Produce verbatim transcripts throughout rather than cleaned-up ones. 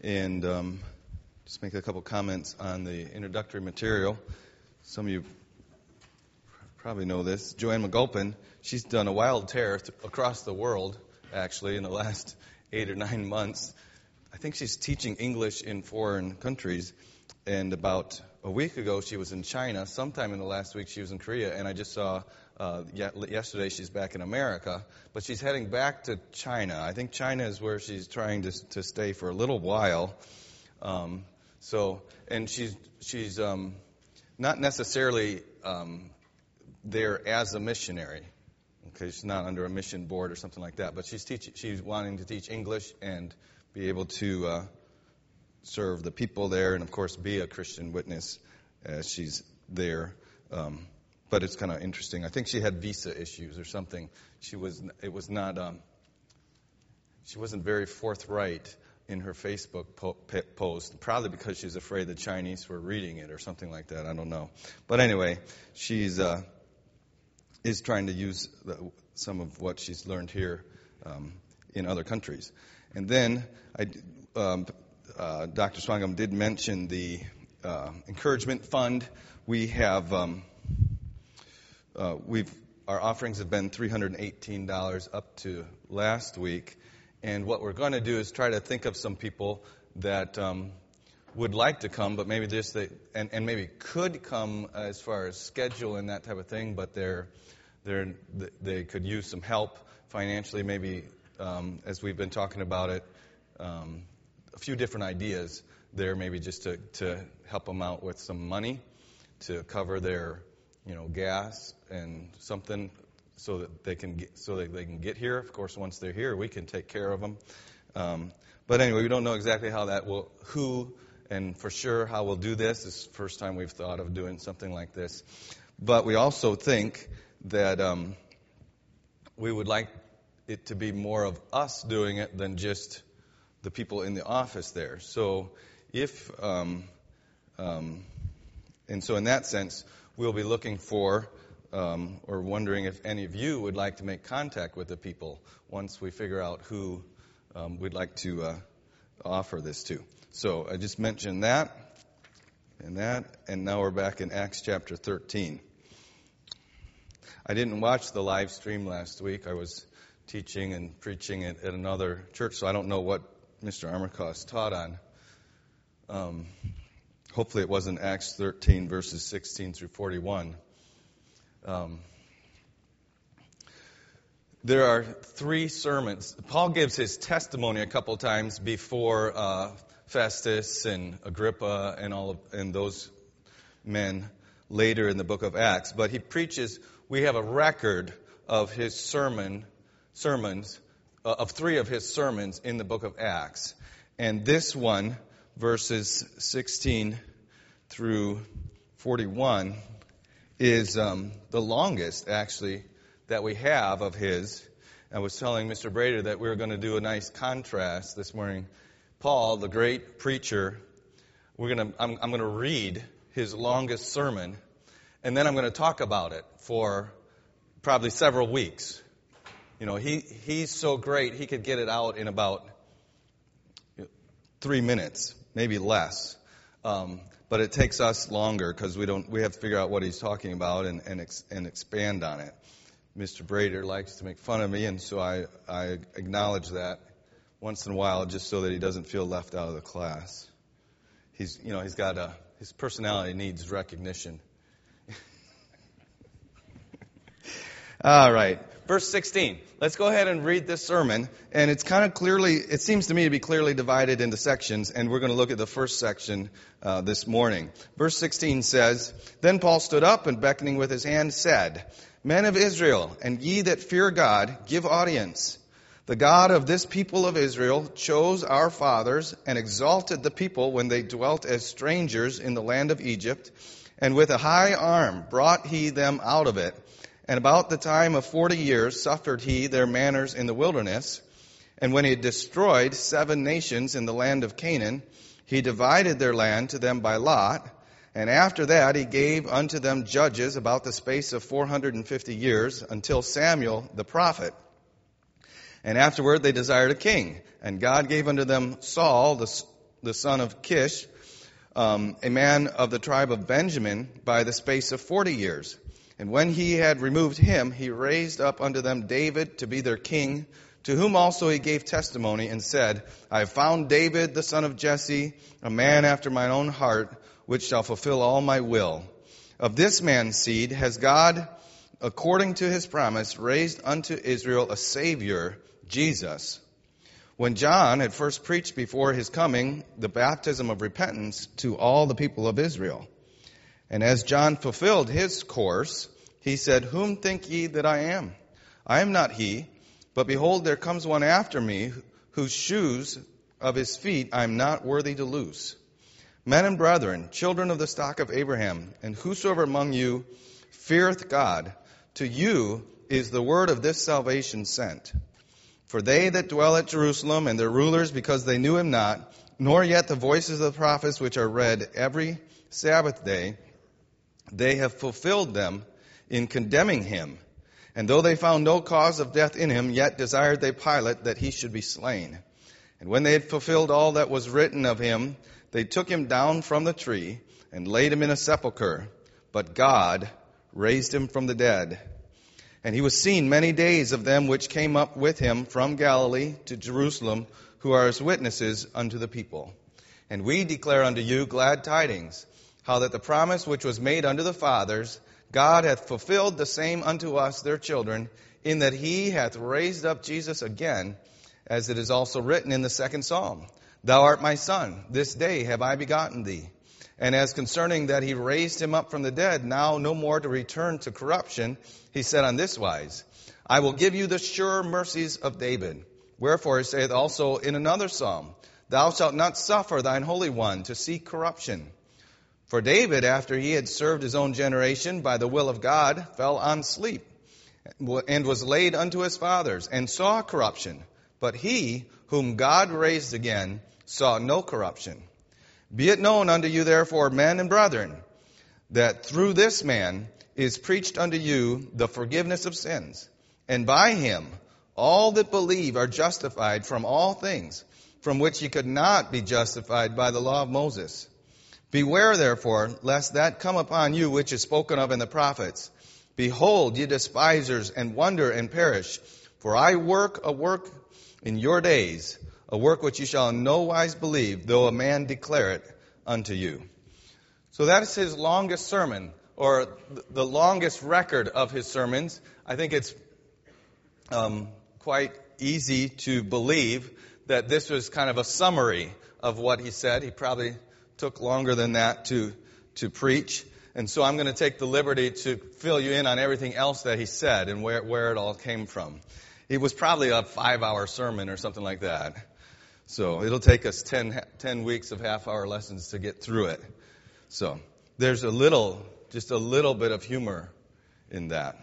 and um, just make a couple comments on the introductory material. Some of you probably know this. Joanne McGulpin, she's done a wild tear th- across the world, actually, in the last eight or nine months. I think she's teaching English in foreign countries, and about a week ago she was in China. Sometime in the last week she was in Korea, and I just saw uh, yesterday she's back in America, but she's heading back to China. I think China is where she's trying to to stay for a little while. Um, so, and she's she's um, not necessarily um, there as a missionary. Okay, she's not under a mission board or something like that, but she's teaching. She's wanting to teach English and be able to uh, serve the people there, and of course be a Christian witness as she's there. Um, but it's kind of interesting. I think she had visa issues or something. She was. It was not. Um, she wasn't very forthright in her Facebook po- post, probably because she's afraid the Chinese were reading it or something like that. I don't know. But anyway, she's uh, is trying to use the, some of what she's learned here um, in other countries. And then I, um, uh, Doctor Swangam did mention the uh, encouragement fund. We have um, uh, we've our offerings have been three hundred eighteen dollars up to last week, and what we're going to do is try to think of some people that um, would like to come, but maybe just they and, and maybe could come as far as schedule and that type of thing, but they're they're they could use some help financially, maybe. Um, as we've been talking about it, um, a few different ideas there, maybe just to, to help them out with some money to cover their, you know, gas and something, so that they can get, so that they can get here. Of course, once they're here, we can take care of them. Um, but anyway, we don't know exactly how that will, who, and for sure how we'll do this. This is the first time we've thought of doing something like this. But we also think that um, we would like it to be more of us doing it than just the people in the office there. So if, um, um, and so in that sense, we'll be looking for um, or wondering if any of you would like to make contact with the people once we figure out who um, we'd like to uh, offer this to. So I just mentioned that and that, and now we're back in Acts chapter thirteen. I didn't watch the live stream last week. I was teaching and preaching at, at another church, so I don't know what Mister Armacost taught on. Um, hopefully it wasn't Acts thirteen, verses sixteen through forty-one. Um, there are three sermons. Paul gives his testimony a couple times before uh, Festus and Agrippa and all of, and those men later in the book of Acts. But he preaches, we have a record of his sermon sermons, uh, of three of his sermons in the book of Acts. And this one, verses sixteen through forty-one, is um, the longest, actually, that we have of his. I was telling Mister Brader that we were going to do a nice contrast this morning. Paul, the great preacher, we're going to, I'm, I'm going to read his longest sermon, and then I'm going to talk about it for probably several weeks. You know, he, he's so great, he could get it out in about three minutes, maybe less. Um, but it takes us longer because we don't. We have to figure out what he's talking about and and, ex, and expand on it. Mister Brader likes to make fun of me, and so I, I acknowledge that once in a while, just so that he doesn't feel left out of the class. He's, you know, he's got a his personality needs recognition. All right. Verse sixteen. Let's go ahead and read this sermon. And it's kind of clearly, it seems to me to be clearly divided into sections. And we're going to look at the first section uh, this morning. Verse sixteen says, Then Paul stood up and beckoning with his hand said, Men of Israel, and ye that fear God, give audience. The God of this people of Israel chose our fathers and exalted the people when they dwelt as strangers in the land of Egypt. And with a high arm brought he them out of it. And about the time of forty years suffered he their manners in the wilderness. And when he had destroyed seven nations in the land of Canaan, he divided their land to them by lot. And after that he gave unto them judges about the space of four hundred and fifty years, until Samuel the prophet. And afterward they desired a king. And God gave unto them Saul, the the son of Kish, um, a man of the tribe of Benjamin, by the space of forty years. And when he had removed him, he raised up unto them David to be their king, to whom also he gave testimony and said, I have found David the son of Jesse, a man after mine own heart, which shall fulfill all my will. Of this man's seed has God, according to his promise, raised unto Israel a Savior, Jesus. When John had first preached before his coming the baptism of repentance to all the people of Israel. And as John fulfilled his course, he said, Whom think ye that I am? I am not he, but behold, there comes one after me, whose shoes of his feet I am not worthy to loose. Men and brethren, children of the stock of Abraham, and whosoever among you feareth God, to you is the word of this salvation sent. For they that dwell at Jerusalem and their rulers, because they knew him not, nor yet the voices of the prophets which are read every Sabbath day, they have fulfilled them in condemning him. And though they found no cause of death in him, yet desired they Pilate that he should be slain. And when they had fulfilled all that was written of him, they took him down from the tree and laid him in a sepulchre. But God raised him from the dead. And he was seen many days of them which came up with him from Galilee to Jerusalem, who are his witnesses unto the people. And we declare unto you glad tidings, how that the promise which was made unto the fathers, God hath fulfilled the same unto us, their children, in that he hath raised up Jesus again, as it is also written in the second psalm. Thou art my son, this day have I begotten thee. And as concerning that he raised him up from the dead, now no more to return to corruption, he said on this wise, I will give you the sure mercies of David. Wherefore he saith also in another psalm, Thou shalt not suffer thine Holy One to see corruption. For David, after he had served his own generation by the will of God, fell on sleep, and was laid unto his fathers, and saw corruption. But he, whom God raised again, saw no corruption. Be it known unto you, therefore, men and brethren, that through this man is preached unto you the forgiveness of sins. And by him all that believe are justified from all things, from which ye could not be justified by the law of Moses. Beware, therefore, lest that come upon you which is spoken of in the prophets. Behold, ye despisers, and wonder and perish. For I work a work in your days, a work which you shall in no wise believe, though a man declare it unto you. So that is his longest sermon, or the longest record of his sermons. I think it's um, quite easy to believe that this was kind of a summary of what he said. He probably took longer than that to to preach. And so I'm going to take the liberty to fill you in on everything else that he said and where, where it all came from. It was probably a five-hour sermon or something like that. So it'll take us ten, ten weeks of half-hour lessons to get through it. So there's a little, just a little bit of humor in that.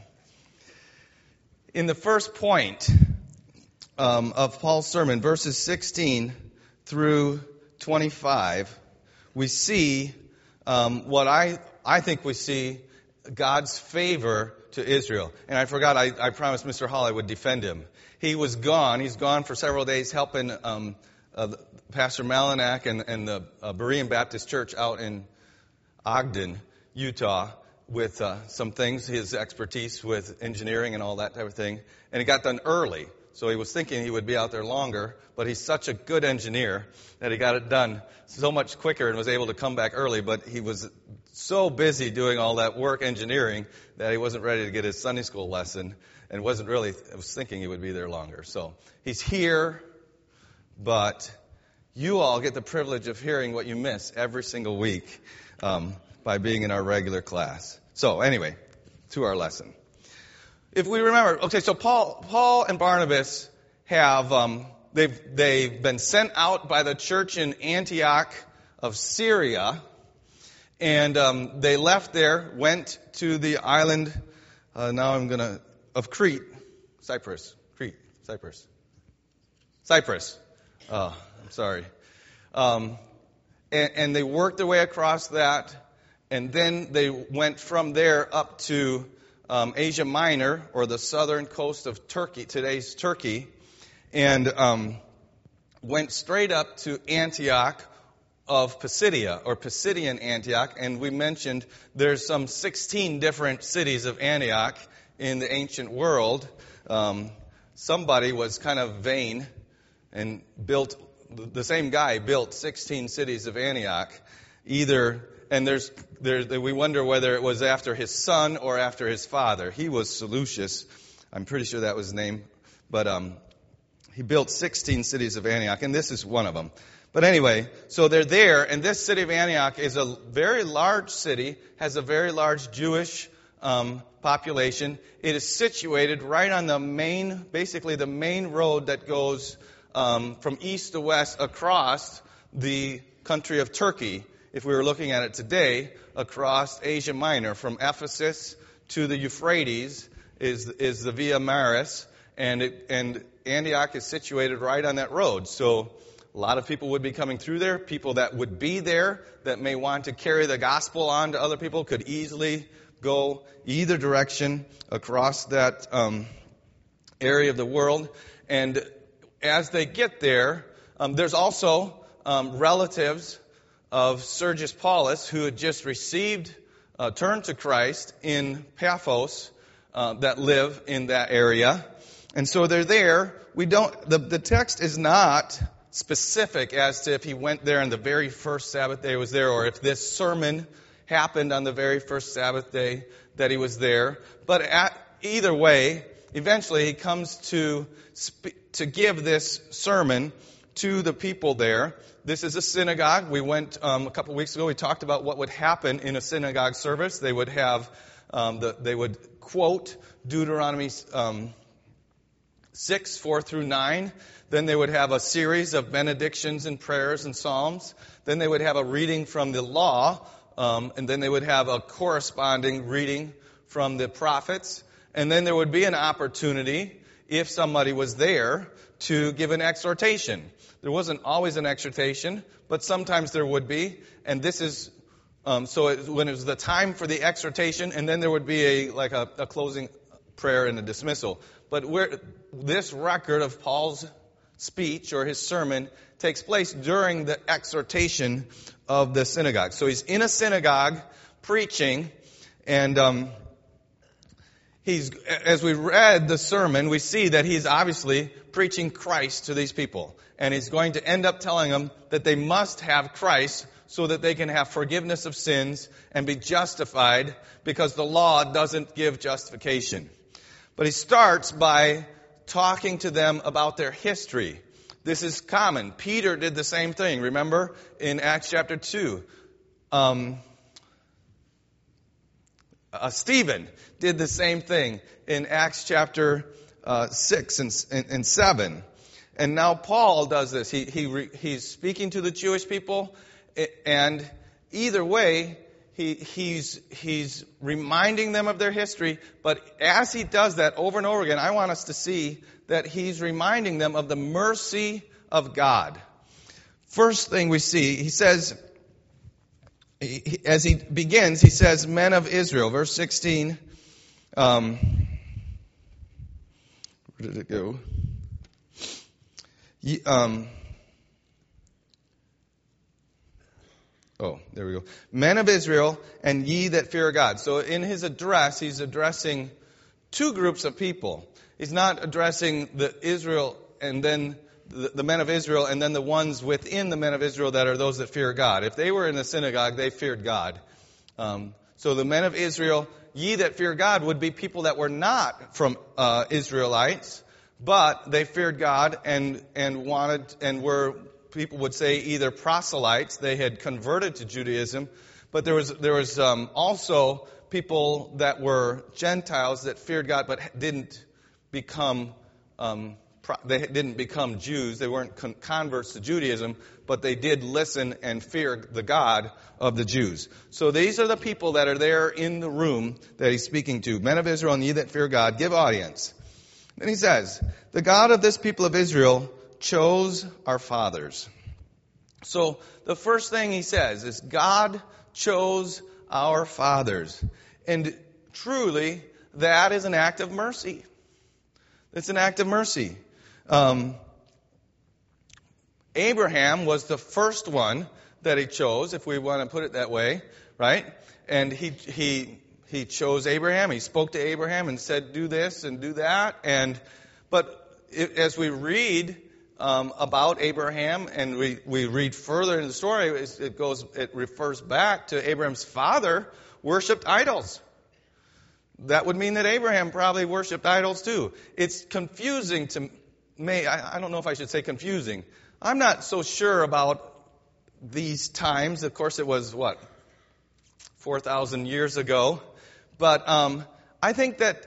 In the first point um, of Paul's sermon, verses sixteen through twenty-five, we see um, what I I think we see God's favor to Israel. And I forgot, I, I promised Mister Hall I would defend him. He was gone. He's gone for several days helping um, uh, Pastor Malinak and, and the uh, Berean Baptist Church out in Ogden, Utah, with uh, some things, his expertise with engineering and all that type of thing. And he got done early. So he was thinking he would be out there longer, but he's such a good engineer that he got it done so much quicker and was able to come back early. But he was so busy doing all that work engineering that he wasn't ready to get his Sunday school lesson and wasn't really, I was thinking he would be there longer. So he's here, but you all get the privilege of hearing what you miss every single week um, by being in our regular class. So anyway, to our lesson. If we remember, okay, so Paul, Paul and Barnabas have um, they've they've been sent out by the church in Antioch of Syria, and um, they left there, went to the island. Uh, now I'm gonna of Crete, Cyprus, Crete, Cyprus, Cyprus. Oh, I'm sorry. Um, and, and they worked their way across that, and then they went from there up to Um, Asia Minor, or the southern coast of Turkey, today's Turkey, and um, went straight up to Antioch, of Pisidia, or Pisidian Antioch, and we mentioned there's some sixteen different cities of Antioch in the ancient world. Um, somebody was kind of vain and built, the same guy built sixteen cities of Antioch, either, and there's, there's, we wonder whether it was after his son or after his father. He was Seleucus. I'm pretty sure that was his name, but um, he built sixteen cities of Antioch, and this is one of them. But anyway, so they're there, and this city of Antioch is a very large city, has a very large Jewish um, population. It is situated right on the main, basically the main road that goes um, from east to west across the country of Turkey. If we were looking at it today, across Asia Minor, from Ephesus to the Euphrates is is the Via Maris, and it, and Antioch is situated right on that road. So a lot of people would be coming through there. People that would be there that may want to carry the gospel on to other people could easily go either direction across that um, area of the world. And as they get there, um, there's also um, relatives of Sergius Paulus who had just received, uh, turned to Christ in Paphos uh, that live in that area. And so they're there. We don't. The, the text is not specific as to if he went there on the very first Sabbath day he was there, or if this sermon happened on the very first Sabbath day that he was there. But at, either way, eventually he comes to sp- to give this sermon to the people there. This is a synagogue. We went um, a couple weeks ago. We talked about what would happen in a synagogue service. They would have um, the, they would quote Deuteronomy um, six, four through nine. Then they would have a series of benedictions and prayers and psalms. Then they would have a reading from the law. Um, and then they would have a corresponding reading from the prophets. And then there would be an opportunity, if somebody was there, to give an exhortation. There wasn't always an exhortation, but sometimes there would be. And this is, um, so it, when it was the time for the exhortation, and then there would be a like a, a closing prayer and a dismissal. But where this record of Paul's speech or his sermon takes place during the exhortation of the synagogue. So he's in a synagogue preaching, and um, he's, as we read the sermon, we see that he's obviously preaching Christ to these people. And he's going to end up telling them that they must have Christ so that they can have forgiveness of sins and be justified, because the law doesn't give justification. But he starts by talking to them about their history. This is common. Peter did the same thing. Remember in Acts chapter two. Um, uh, Stephen did the same thing in Acts chapter uh, six and, and, and seven. And now Paul does this. He, he re, he's speaking to the Jewish people, and either way, He, he's, he's reminding them of their history, but as he does that over and over again, I want us to see that he's reminding them of the mercy of God. First thing we see, he says, he, as he begins, he says, men of Israel, verse sixteen, um, where did it go? Ye, um, Oh, there we go. Men of Israel, and ye that fear God. So in his address, he's addressing two groups of people. He's not addressing the Israel and then the, the men of Israel and then the ones within the men of Israel that are those that fear God. If they were in the synagogue, they feared God. Um, so the men of Israel, ye that fear God, would be people that were not from uh, Israelites, but they feared God and and wanted and were, people would say, either proselytes, they had converted to Judaism, but there was there was um, also people that were Gentiles that feared God but didn't become um, pro- they didn't become Jews. They weren't con- converts to Judaism, but they did listen and fear the God of the Jews. So these are the people that are there in the room that he's speaking to. Men of Israel, and ye that fear God, give audience. Then he says, the God of this people of Israel chose our fathers. So the first thing he says is God chose our fathers. And truly, that is an act of mercy. It's an act of mercy. Um, Abraham was the first one that he chose, if we want to put it that way, right? And he he he chose Abraham. He spoke to Abraham and said, do this and do that. And but it, as we read um, about Abraham and we, we read further in the story, it goes it refers back to Abraham's father worshipped idols. That would mean that Abraham probably worshipped idols too. It's confusing to me. I, I don't know if I should say confusing. I'm not so sure about these times. Of course, it was, what, four thousand years ago. But um, I think that,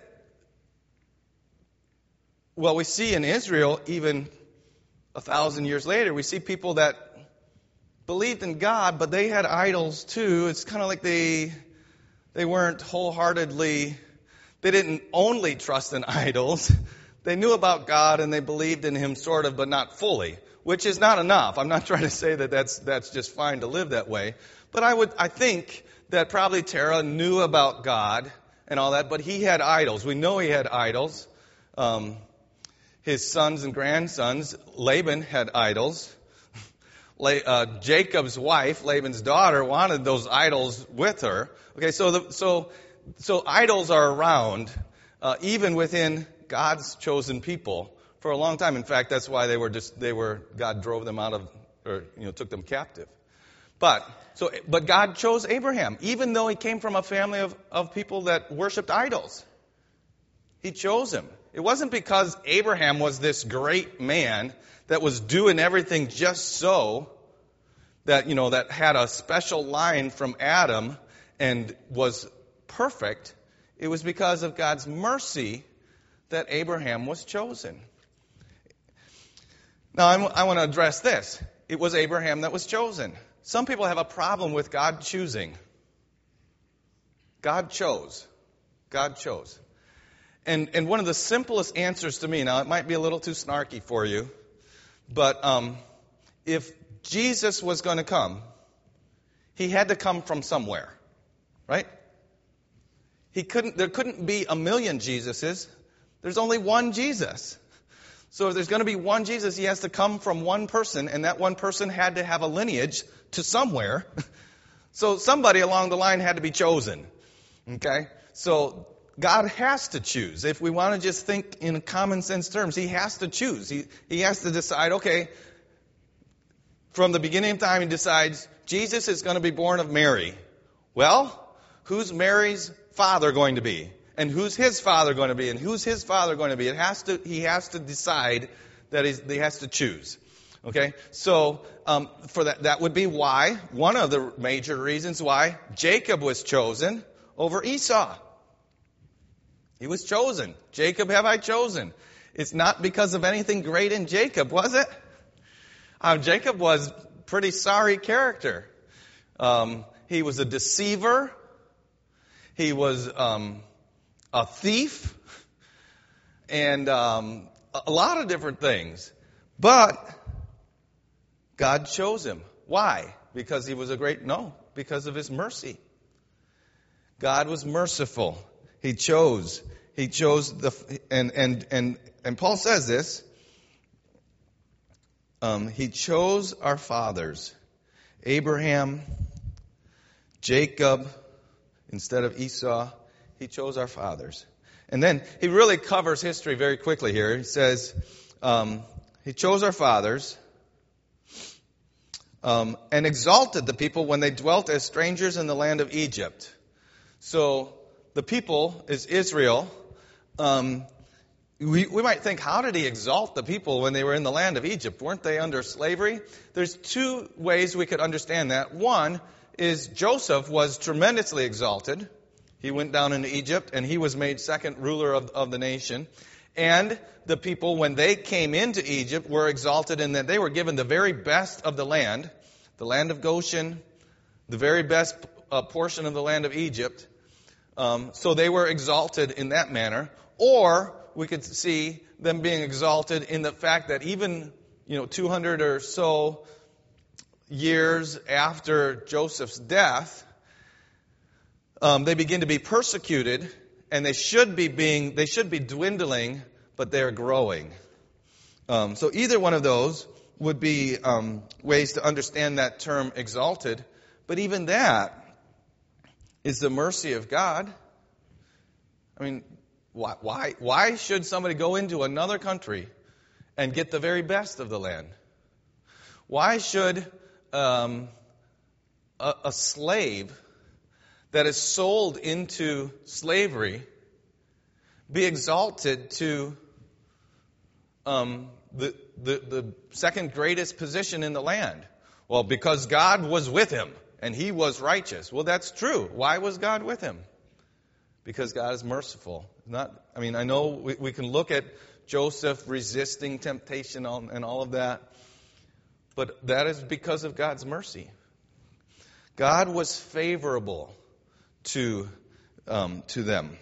well, we see in Israel, even a thousand years later, we see people that believed in God, but they had idols too. It's kind of like they... They weren't wholeheartedly, they didn't only trust in idols. They knew about God and they believed in Him sort of, but not fully, which is not enough. I'm not trying to say that that's, that's just fine to live that way. But I would, I think that probably Terah knew about God and all that, but he had idols. We know he had idols. Um, his sons and grandsons, Laban had idols. Uh, Jacob's wife, Laban's daughter, wanted those idols with her. Okay, so the, so so idols are around uh, even within God's chosen people for a long time. In fact, that's why they were just they were God drove them out of or you know took them captive. But so but God chose Abraham, even though he came from a family of, of people that worshipped idols. He chose him. It wasn't because Abraham was this great man that was doing everything just so, that, you know, that had a special line from Adam and was perfect. It was because of God's mercy that Abraham was chosen. Now, I'm, I want to address this. It was Abraham that was chosen. Some people have a problem with God choosing. God chose. God chose. And, and one of the simplest answers to me, now it might be a little too snarky for you, but um, if Jesus was going to come, he had to come from somewhere, right? He couldn't. There couldn't be a million Jesuses. There's only one Jesus. So if there's going to be one Jesus, he has to come from one person, and that one person had to have a lineage to somewhere. So somebody along the line had to be chosen. Okay? So God has to choose. If we want to just think in common sense terms, he has to choose. He, he has to decide, okay, from the beginning of time, he decides Jesus is going to be born of Mary. Well, who's Mary's father going to be? And who's his father going to be? And who's his father going to be? It has to. He has to decide that he's, he has to choose. Okay, so um, for that, that would be why one of the major reasons why Jacob was chosen over Esau. He was chosen. Jacob have I chosen. It's not because of anything great in Jacob, was it? Um, Jacob was pretty sorry character. Um, he was a deceiver. He was um, a thief, and um, a lot of different things. But God chose him. Why? Because he was a great... No, because of his mercy. God was merciful. He chose. He chose the... And, and, and, and Paul says this. Um, he chose our fathers. Abraham, Jacob, instead of Esau. He chose our fathers. And then he really covers history very quickly here. He says, um, he chose our fathers um, and exalted the people when they dwelt as strangers in the land of Egypt. So the people is Israel. Um, we, we might think, how did he exalt the people when they were in the land of Egypt? Weren't they under slavery? There's two ways we could understand that. One is Joseph was tremendously exalted. He went down into Egypt, and he was made second ruler of, of the nation. And the people, when they came into Egypt, were exalted in that they were given the very best of the land, the land of Goshen, the very best uh, portion of the land of Egypt. Um, so they were exalted in that manner. Or we could see them being exalted in the fact that even, you know, two hundred or so years after Joseph's death, Um, they begin to be persecuted, and they should be being, they should be dwindling, but they're growing. Um, so either one of those, would be um, ways to understand that term exalted. But even that is the mercy of God. I mean, why, why, why should somebody go into another country and get the very best of the land? Why should um, a, a slave that is sold into slavery be exalted to um, the, the the second greatest position in the land? Well, because God was with him and he was righteous. Well, that's true. Why was God with him? Because God is merciful. Not, I mean, I know we, we can look at Joseph resisting temptation and all of that, but that is because of God's mercy. God was favorable to um, to them.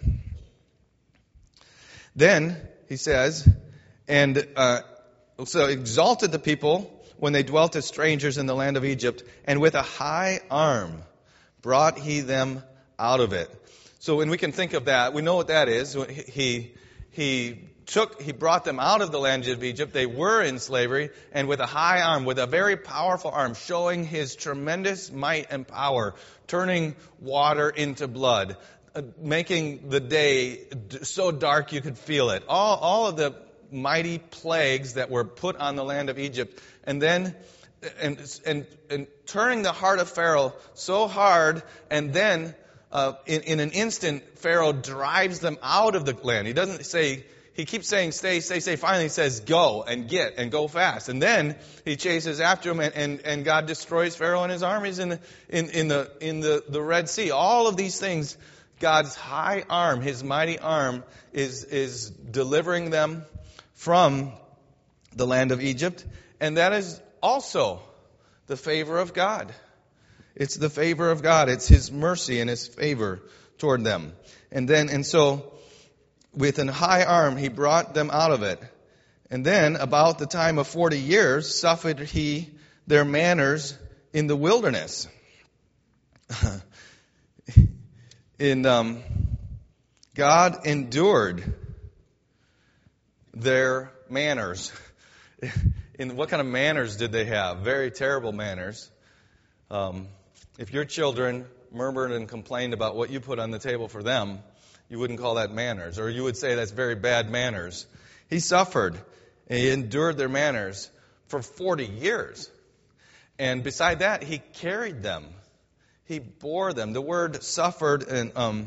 Then he says, and uh, so exalted the people when they dwelt as strangers in the land of Egypt, and with a high arm brought he them out of it. So when we can think of that, we know what that is. He he took he brought them out of the land of Egypt. They were in slavery, and with a high arm, with a very powerful arm, showing his tremendous might and power, turning water into blood, uh, making the day so dark you could feel it. All all of the mighty plagues that were put on the land of Egypt, and then and and and turning the heart of Pharaoh so hard, and then uh, in in an instant Pharaoh drives them out of the land. He doesn't say. He keeps saying, stay, stay, stay. Finally, he says, go and get and go fast. And then he chases after him, and, and, and God destroys Pharaoh and his armies in the, in, in the in the, the Red Sea. All of these things, God's high arm, his mighty arm, is is delivering them from the land of Egypt. And that is also the favor of God. It's the favor of God. It's his mercy and his favor toward them. And then, and so, with an high arm, he brought them out of it. And then, about the time of forty years, suffered he their manners in the wilderness. in um, God endured their manners. In what kind of manners did they have? Very terrible manners. Um, if your children murmured and complained about what you put on the table for them, you wouldn't call that manners, or you would say that's very bad manners. He suffered, and he endured their manners for forty years. And beside that, he carried them. He bore them. The word suffered and um,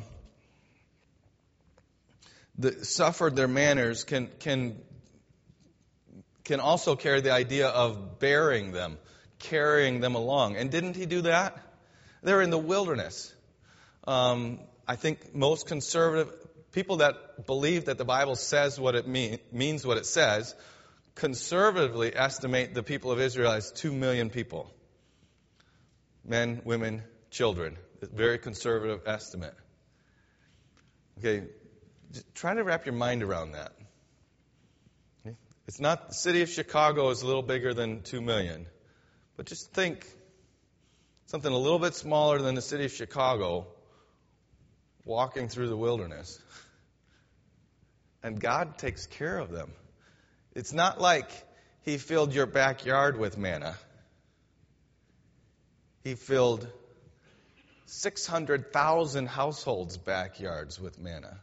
the suffered their manners can can can also carry the idea of bearing them, carrying them along. And didn't he do that? They're in the wilderness. Um, I think most conservative people that believe that the Bible says what it mean, means what it says, conservatively estimate the people of Israel as two million people. Men, women, children. A very conservative estimate. Okay, just try to wrap your mind around that. Okay? It's not, the city of Chicago is a little bigger than two million. But just think something a little bit smaller than the city of Chicago walking through the wilderness. And God takes care of them. It's not like he filled your backyard with manna. He filled six hundred thousand households' backyards with manna.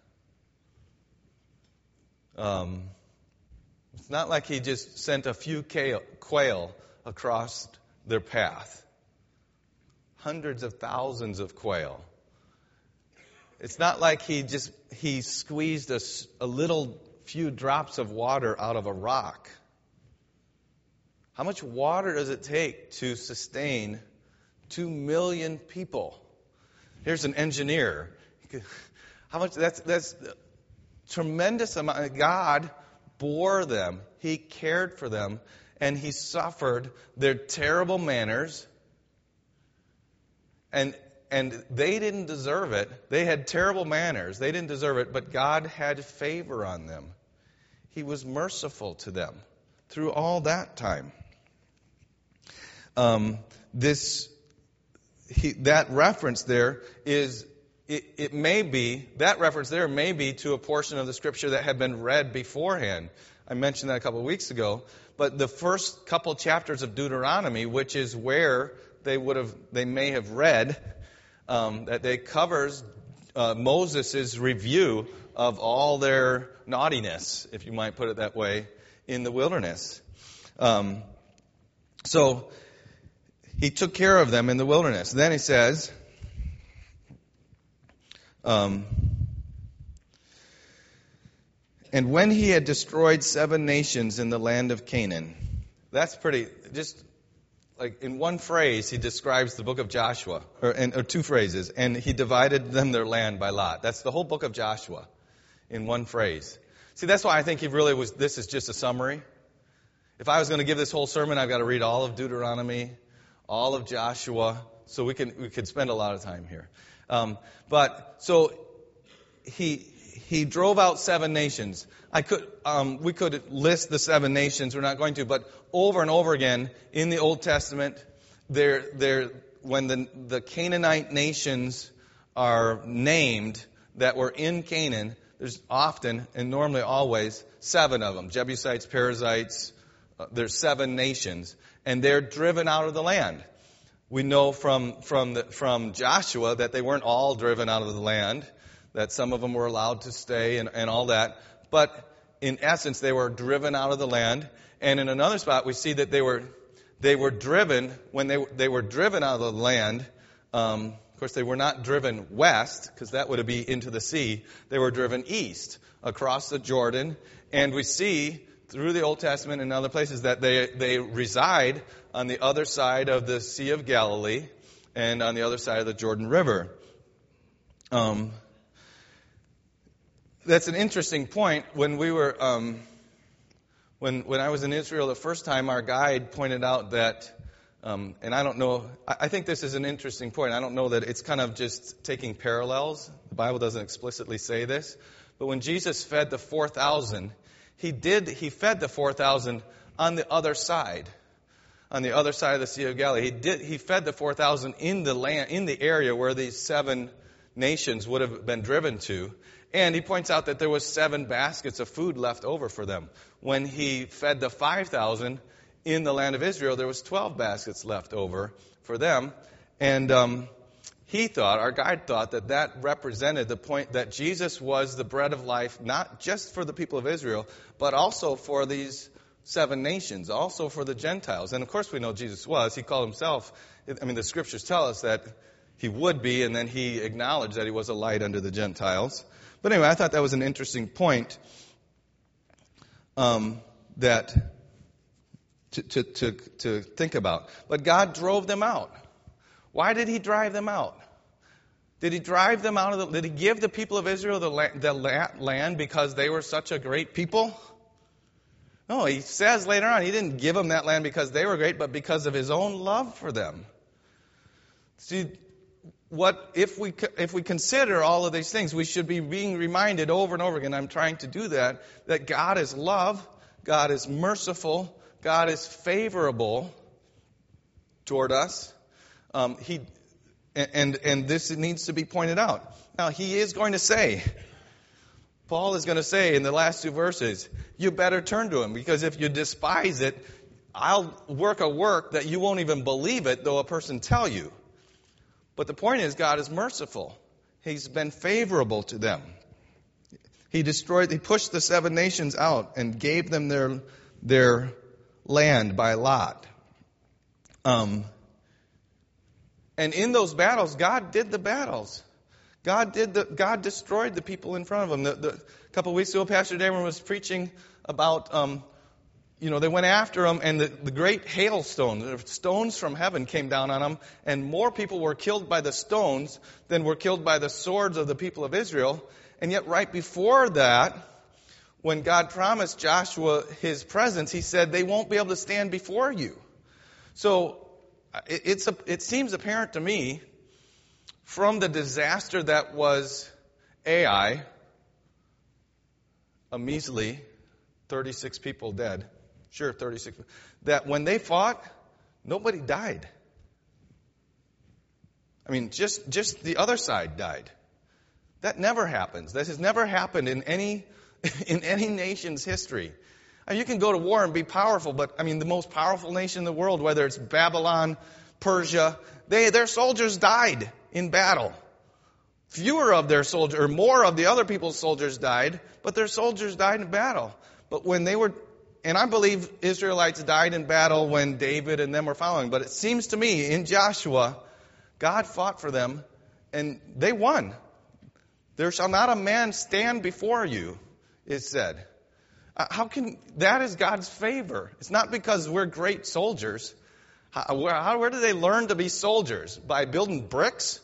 Um, it's not like he just sent a few quail across their path. Hundreds of thousands of quail. It's not like he just he squeezed a, a little few drops of water out of a rock. How much water does it take to sustain two million people? Here's an engineer. How much? That's that's a tremendous amount. God bore them. He cared for them, and he suffered their terrible manners. And And they didn't deserve it. They had terrible manners. They didn't deserve it, but God had favor on them. He was merciful to them through all that time. Um, this, he, that reference there is, it, it may be, that reference there may be to a portion of the Scripture that had been read beforehand. I mentioned that a couple of weeks ago. But the first couple chapters of Deuteronomy, which is where they would have, they may have read, um, that they covers uh, Moses' review of all their naughtiness, if you might put it that way, in the wilderness. Um, so he took care of them in the wilderness. Then he says, um, and when he had destroyed seven nations in the land of Canaan, that's pretty, just like in one phrase, he describes the book of Joshua, or, and, or two phrases, and he divided them their land by lot. That's the whole book of Joshua in one phrase. See, that's why I think he really was, this is just a summary. If I was going to give this whole sermon, I've got to read all of Deuteronomy, all of Joshua, so we can we could spend a lot of time here. Um, but so he he drove out seven nations. I could um, we could list the seven nations. We're not going to, but over and over again in the Old Testament, there there when the the Canaanite nations are named that were in Canaan, there's often and normally always seven of them: Jebusites, Perizzites. Uh, there's seven nations, and they're driven out of the land. We know from from the, from Joshua that they weren't all driven out of the land, that some of them were allowed to stay and, and all that. But in essence, they were driven out of the land. And in another spot, we see that they were they were driven when they they were driven out of the land. Um, of course, they were not driven west, because that would be into the sea. They were driven east across the Jordan, and we see through the Old Testament and other places that they they reside on the other side of the Sea of Galilee and on the other side of the Jordan River. Um, that's an interesting point. When we were um, when when I was in Israel the first time, our guide pointed out that, um, and I don't know. I, I think this is an interesting point. I don't know that it's kind of just taking parallels. The Bible doesn't explicitly say this, but when Jesus fed the four thousand. He did. He fed the four thousand on the other side, on the other side of the Sea of Galilee. He did. He fed the four thousand in the land, in the area where these seven nations would have been driven to. And he points out that there was seven baskets of food left over for them. When he fed the five thousand in the land of Israel, there was twelve baskets left over for them. And um, he thought, our guide thought, that that represented the point that Jesus was the bread of life, not just for the people of Israel, but also for these seven nations, also for the Gentiles. And of course we know Jesus was. He called himself, I mean, the scriptures tell us that he would be, and then he acknowledged that he was a light unto the Gentiles. But anyway, I thought that was an interesting point um, that to, to, to, to think about. But God drove them out. Why did he drive them out? Did he drive them out of the, did he give the people of Israel the, la- the la- land because they were such a great people? No, he says later on, he didn't give them that land because they were great, but because of his own love for them. See, what if we if we consider all of these things, we should be being reminded over and over again, I'm trying to do that, that God is love, God is merciful, God is favorable toward us. Um, he and and this needs to be pointed out. Now, he is going to say, Paul is going to say in the last two verses, you better turn to him, because if you despise it, I'll work a work that you won't even believe it, though a person tell you. But the point is, God is merciful. He's been favorable to them. He destroyed, he pushed the seven nations out and gave them their their land by lot. Um. And in those battles, God did the battles. God did the. God destroyed the people in front of him. The, the, a couple of weeks ago, Pastor Damon was preaching about, um, you know, they went after him, and the, the great hailstone, the stones from heaven came down on them, and more people were killed by the stones than were killed by the swords of the people of Israel. And yet, right before that, when God promised Joshua his presence, he said, they won't be able to stand before you. So it, it's a, it seems apparent to me from the disaster that was Ai, a measly thirty-six people dead, sure, thirty-six, that when they fought, nobody died. I mean, just, just the other side died. That never happens. This has never happened in any in any nation's history. I mean, you can go to war and be powerful, but I mean, the most powerful nation in the world, whether it's Babylon, Persia, they, their soldiers died in battle. Fewer of their soldiers, or more of the other people's soldiers died, but their soldiers died in battle. But when they were, and I believe Israelites died in battle when David and them were following, but it seems to me in Joshua, God fought for them and they won. There shall not a man stand before you, it said. How can, that is God's favor. It's not because we're great soldiers. How, where, how, where did they learn to be soldiers? By building bricks?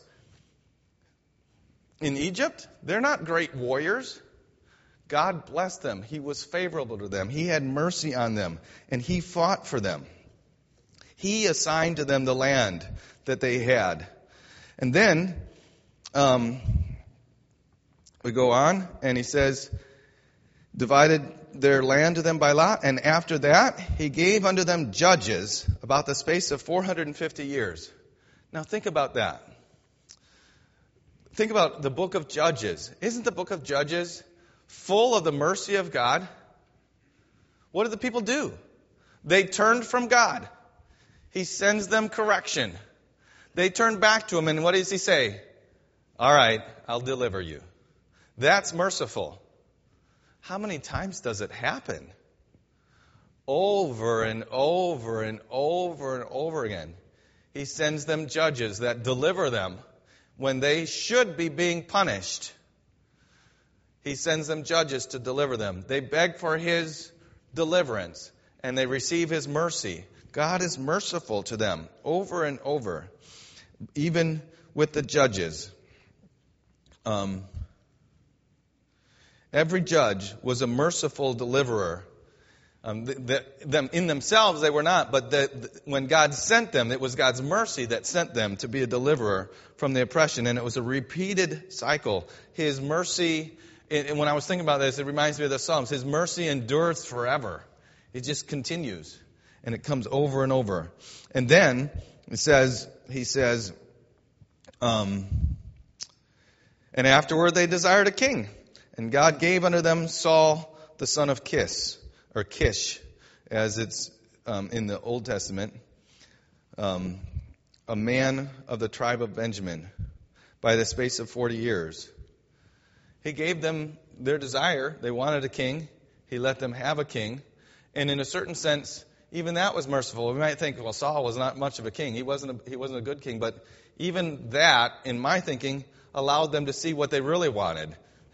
In Egypt? They're not great warriors. God blessed them. He was favorable to them. He had mercy on them. And He fought for them. He assigned to them the land that they had. And then, um, we go on, and He says, divided their land to them by lot, and after that, He gave unto them judges about the space of four hundred fifty years. Now think about that. Think about the book of Judges. Isn't the book of Judges full of the mercy of God? What did the people do? They turned from God. He sends them correction. They turned back to Him, and what does He say? All right, I'll deliver you. That's merciful. How many times does it happen? Over and over and over and over again. He sends them judges that deliver them when they should be being punished. He sends them judges to deliver them. They beg for His deliverance, and they receive His mercy. God is merciful to them over and over, even with the judges. Um, every judge was a merciful deliverer. Um, the, the, them in themselves, they were not, but the, the, when God sent them, it was God's mercy that sent them to be a deliverer from the oppression, and it was a repeated cycle. His mercy, and when I was thinking about this, it reminds me of the Psalms. His mercy endures forever. It just continues, and it comes over and over. And then it says, he says, um, and afterward they desired a king, and God gave unto them Saul the son of Kish. Or Kish, as it's um, in the Old Testament, um, a man of the tribe of Benjamin, by the space of forty years. He gave them their desire. They wanted a king. He let them have a king. And in a certain sense, even that was merciful. We might think, well, Saul was not much of a king. He wasn't a, he wasn't a good king. But even that, in my thinking, allowed them to see what they really wanted.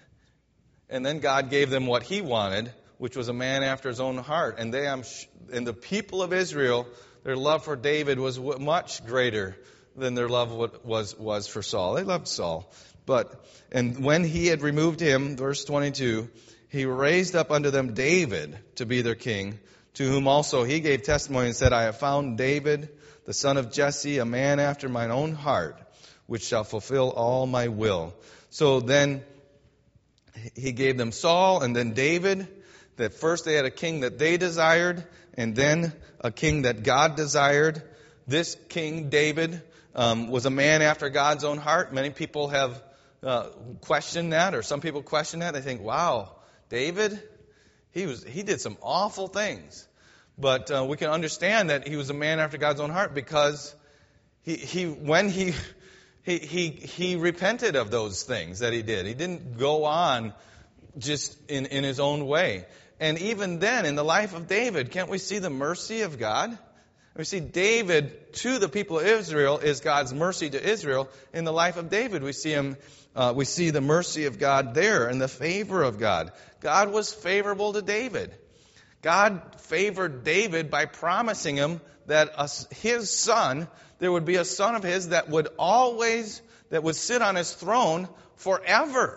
And then God gave them what He wanted, which was a man after His own heart. And they, I'm sh- and the people of Israel, their love for David was w- much greater than their love was was for Saul. They loved Saul. But, and when He had removed him, verse twenty-two, He raised up unto them David to be their king, to whom also He gave testimony and said, I have found David, the son of Jesse, a man after mine own heart, which shall fulfill all my will. So then He gave them Saul and then David. That first they had a king that they desired, and then a king that God desired. This king, David, um, was a man after God's own heart. Many people have uh, questioned that, or some people question that. They think, wow, David, he was he did some awful things. But uh, we can understand that he was a man after God's own heart because he he when he he he he repented of those things that he did. He didn't go on just in, in his own way. And even then, in the life of David, can't we see the mercy of God? We see David to the people of Israel is God's mercy to Israel. In the life of David, we see him. Uh, we see the mercy of God there and the favor of God. God was favorable to David. God favored David by promising him that a, his son, there would be a son of his that would always, that would sit on his throne forever.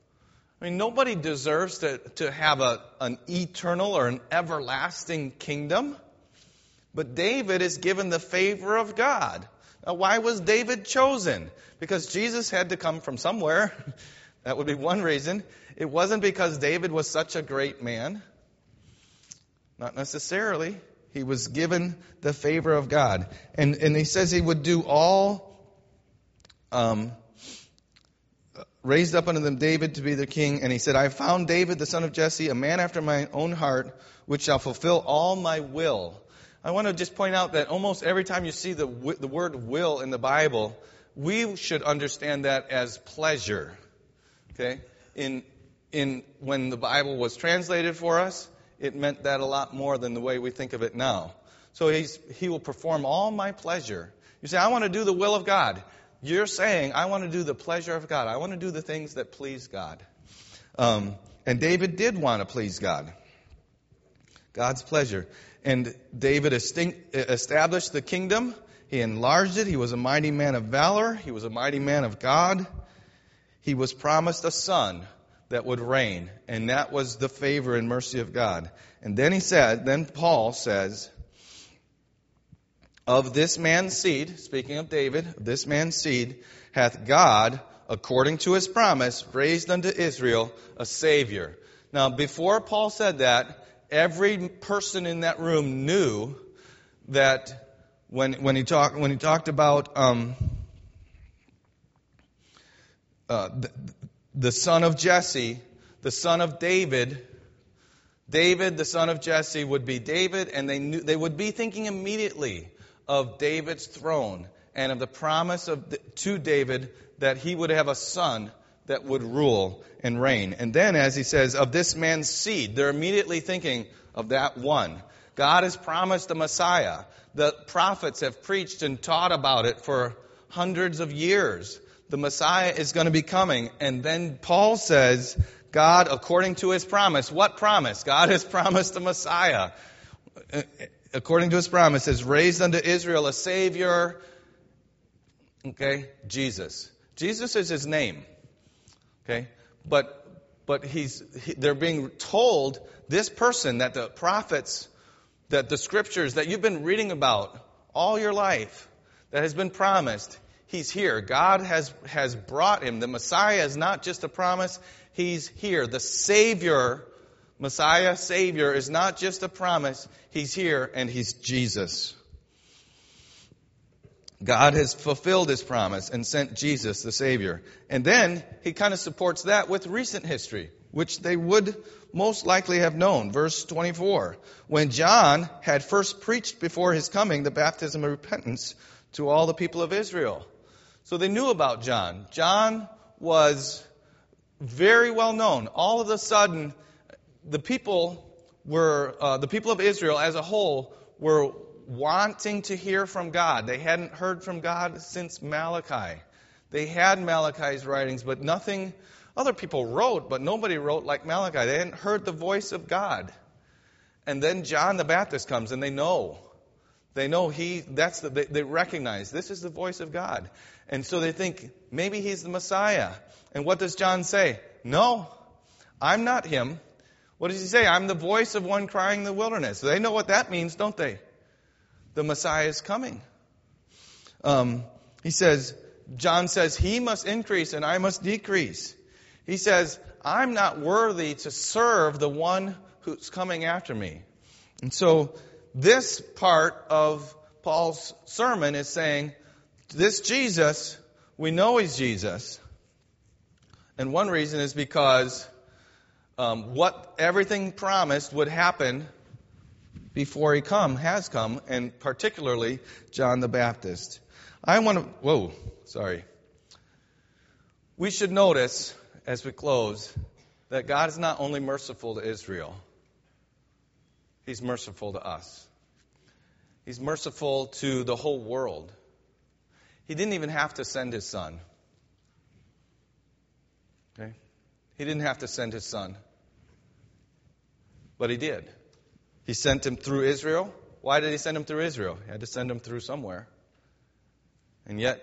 I mean, nobody deserves to, to have a, an eternal or an everlasting kingdom. But David is given the favor of God. Now, why was David chosen? Because Jesus had to come from somewhere. That would be one reason. It wasn't because David was such a great man. Not necessarily. He was given the favor of God. And, and he says he would do all... Um, raised up unto them David to be their king. And he said, I have found David, the son of Jesse, a man after my own heart, which shall fulfill all my will. I want to just point out that almost every time you see the the word will in the Bible, we should understand that as pleasure. Okay? In in when the Bible was translated for us, it meant that a lot more than the way we think of it now. So he's, he will perform all my pleasure. You say, I want to do the will of God. You're saying, I want to do the pleasure of God. I want to do the things that please God. Um, and David did want to please God. God's pleasure. And David established the kingdom. He enlarged it. He was a mighty man of valor. He was a mighty man of God. He was promised a son that would reign. And that was the favor and mercy of God. And then he said, then Paul says, of this man's seed, speaking of David, of this man's seed, hath God, according to his promise, raised unto Israel a Savior. Now, before Paul said that, every person in that room knew that when when he talked when he talked about um, uh, the, the son of Jesse, the son of David, David, the son of Jesse, would be David, and they knew they would be thinking immediately of David's throne and of the promise of the, to David that he would have a son that would rule and reign. And then, as he says, of this man's seed, they're immediately thinking of that one. God has promised a Messiah. The prophets have preached and taught about it for hundreds of years. The Messiah is going to be coming. And then Paul says, God, according to his promise, what promise? God has promised a Messiah. According to his promise, has raised unto Israel a Savior. Okay, Jesus. Jesus is his name. Okay, but but he's he, they're being told this person that the prophets, that the scriptures that you've been reading about all your life, that has been promised, he's here. God has has brought him. The Messiah is not just a promise; he's here. The Savior. Messiah, Savior, is not just a promise. He's here, and he's Jesus. God has fulfilled his promise and sent Jesus, the Savior. And then he kind of supports that with recent history, which they would most likely have known. Verse twenty-four, when John had first preached before his coming the baptism of repentance to all the people of Israel. So they knew about John. John was very well known. All of a sudden, the people were, uh, the people of Israel as a whole were wanting to hear from God. They hadn't heard from God since Malachi. They had Malachi's writings, but nothing, other people wrote, but nobody wrote like Malachi. They hadn't heard the voice of God. And then John the Baptist comes, and they know. They know he, that's the, they, they recognize this is the voice of God. And so they think, maybe he's the Messiah. And what does John say? No, I'm not him. What does he say? I'm the voice of one crying in the wilderness. They know what that means, don't they? The Messiah is coming. Um, he says, John says, he must increase and I must decrease. He says, I'm not worthy to serve the one who's coming after me. And so this part of Paul's sermon is saying, this Jesus, we know he's Jesus. And one reason is because Um, what everything promised would happen before he come has come, and particularly John the Baptist. I want to, whoa, sorry. We should notice, as we close, that God is not only merciful to Israel, he's merciful to us. He's merciful to the whole world. He didn't even have to send his son. Okay? He didn't have to send his son. But he did. He sent him through Israel. Why did he send him through Israel? He had to send him through somewhere. And yet,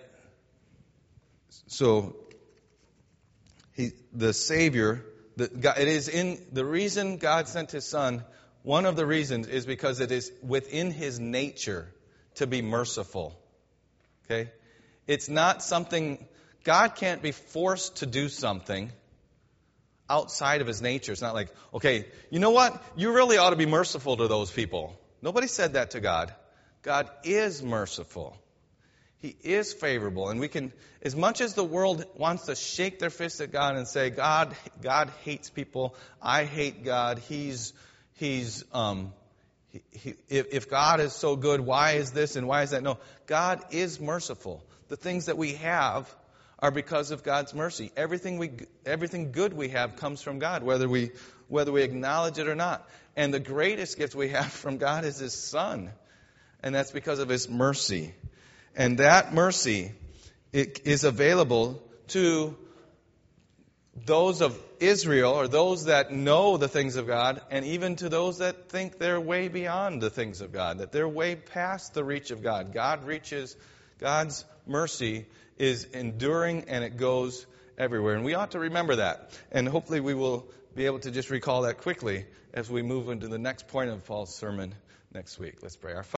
so he, the Savior, the, God, it is in the reason God sent his son. One of the reasons is because it is within his nature to be merciful. Okay, it's not something. God can't be forced to do something outside of his nature. It's not like, okay, you know what? You really ought to be merciful to those people. Nobody said that to God. God is merciful. He is favorable. And we can, as much as the world wants to shake their fist at God and say, God, God hates people. I hate God. He's, he's, um, he, he, if, if God is so good, why is this and why is that? No, God is merciful. The things that we have are because of God's mercy. Everything we, everything good we have comes from God, whether we, whether we acknowledge it or not. And the greatest gift we have from God is His Son. And that's because of His mercy. And that mercy it is available to those of Israel, or those that know the things of God, and even to those that think they're way beyond the things of God, that they're way past the reach of God. God reaches, God's mercy is enduring, and it goes everywhere. And we ought to remember that. And hopefully we will be able to just recall that quickly as we move into the next point of Paul's sermon next week. Let's pray. Our